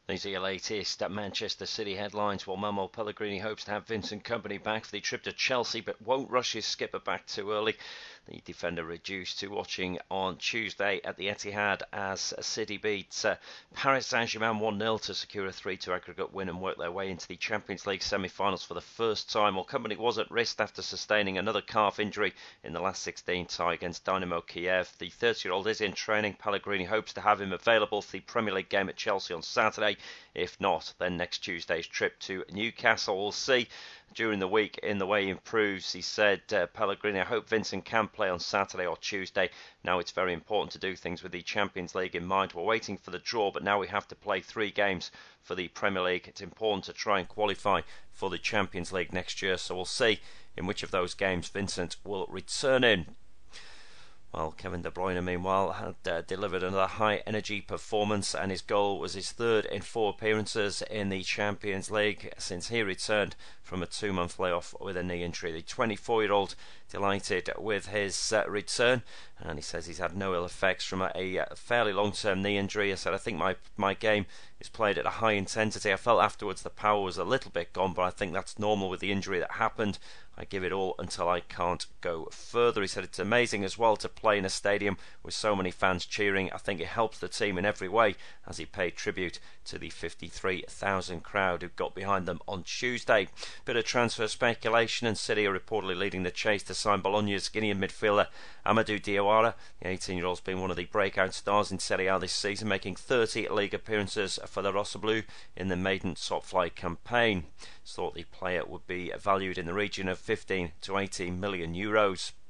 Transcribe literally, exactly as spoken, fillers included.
These are your latest at Manchester City headlines. Well, Manuel Pellegrini hopes to have Vincent Kompany back for the trip to Chelsea, but won't rush his skipper back too early. The defender reduced to watching on Tuesday at the Etihad as City beat uh, Paris Saint-Germain one nil to secure a three two aggregate win and work their way into the Champions League semi-finals for the first time. Well, Kompany was at risk after sustaining another calf injury in the last sixteen tie against Dynamo Kiev. The thirty-year-old is in training. Pellegrini hopes to have him available for the Premier League game at Chelsea on Saturday. If not, then next Tuesday's trip to Newcastle. We'll see during the week in the way he improves. He said, uh, Pellegrini, I hope Vincent can play on Saturday or Tuesday. Now it's very important to do things with the Champions League in mind. We're waiting for the draw, but now we have to play three games for the Premier League. It's important to try and qualify for the Champions League next year. So we'll see in which of those games Vincent will return in. Well, Kevin De Bruyne, meanwhile, had uh, delivered another high-energy performance, and his goal was his third in four appearances in the Champions League since he returned from a two-month layoff with a knee injury. The twenty-four-year-old delighted with his uh, return, and he says he's had no ill effects from a, a fairly long-term knee injury. I said, I think my, my game is played at a high intensity. I felt afterwards the power was a little bit gone, but I think that's normal with the injury that happened. I give it all until I can't go further. He said it's amazing as well to play in a stadium with so many fans cheering. I think it helps the team in every way, as he paid tribute to the fifty-three thousand crowd who got behind them on Tuesday. Bit of transfer speculation, and City are reportedly leading the chase to sign Bologna's Guinean midfielder Amadou Diawara. The eighteen-year-old's been one of the breakout stars in Serie A this season, making thirty league appearances for the Rossoblu in the maiden top-flight campaign. It's thought the player would be valued in the region of fifteen to eighteen million euros.